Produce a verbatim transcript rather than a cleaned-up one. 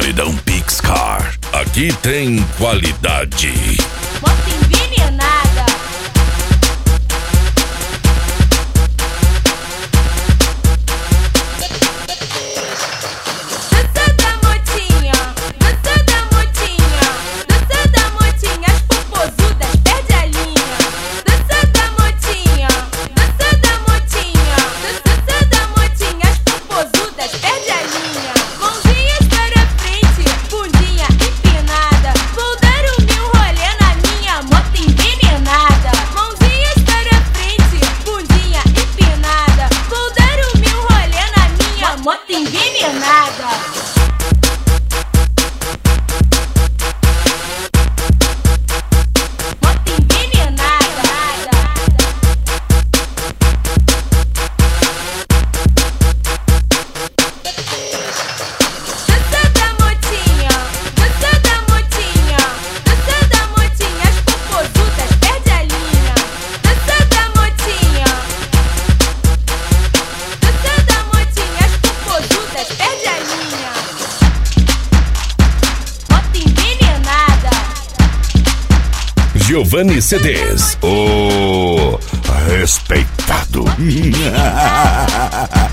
Paredão Pixcar. Aqui tem qualidade. Moto envenenada. Dança da motinha, dança da motinha, dança da motinha, as popozudas perde a linha. Dança da motinha, dança da motinha, dança da motinha, as popozudas perde a linha. Mãozinhas para frente, bundinha empinada, vou dar o meu rolê na minha moto envenenada. Mãozinhas para frente, bundinha empinada, vou dar o meu rolê na minha moto envenenada. Moto envenenada. Dança da motinha, dança da motinha, dança da motinha, as popozudas perde a linha. Dança da motinha, dança da motinha, as popozudas perde a linha. Moto envenenada. Giovanni C Ds, o respeitado.